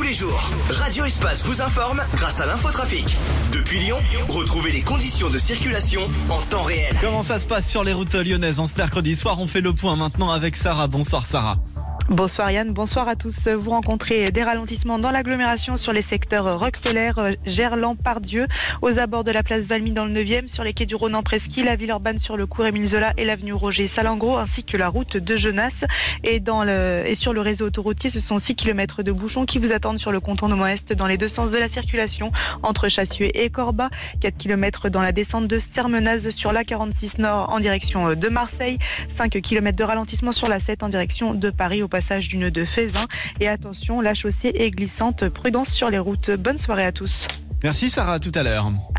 les jours, Radio Espace vous informe grâce à l'infotrafic. Depuis Lyon, retrouvez les conditions de circulation en temps réel. Comment ça se passe sur les routes lyonnaises en ce mercredi soir? On fait le point maintenant avec Sarah. Bonsoir Sarah. Bonsoir Yann, bonsoir à tous. Vous rencontrez des ralentissements dans l'agglomération sur les secteurs Roquefeller, Gerland, Pardieu, aux abords de la place Valmy dans le 9e, sur les quais du Rhône en Presqu'île, la Villeurbanne sur le cours Émile Zola et l'avenue Roger Salengro, ainsi que la route de Genasse. Et sur le réseau autoroutier, ce sont 6 km de bouchons qui vous attendent sur le contournement est dans les deux sens de la circulation, entre Chassieux et Corba, 4 km dans la descente de Sermenaz sur la 46 Nord en direction de Marseille, 5 km de ralentissement sur la 7 en direction de Paris au passage du nœud de Feyzin. Et attention, la chaussée est glissante, prudence sur les routes. Bonne soirée à tous. Merci Sarah, à tout à l'heure.